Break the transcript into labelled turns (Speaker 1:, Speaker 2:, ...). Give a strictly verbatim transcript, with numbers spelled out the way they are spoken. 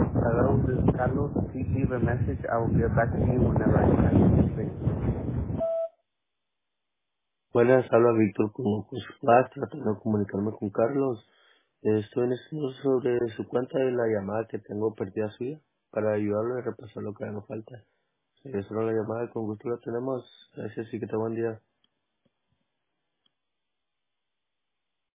Speaker 1: Hello, this is Carlos. Please leave a message. I will get back to you whenever I can. Thank you.
Speaker 2: Buenas, habla Víctor con Consulat, tratando de comunicarme con Carlos. Eh, Estoy en estudio sobre su cuenta y la llamada que tengo perdida suya para ayudarlo a repasar lo que haga falta. Si es solo la llamada, con gusto la tenemos. Gracias y que te buen día.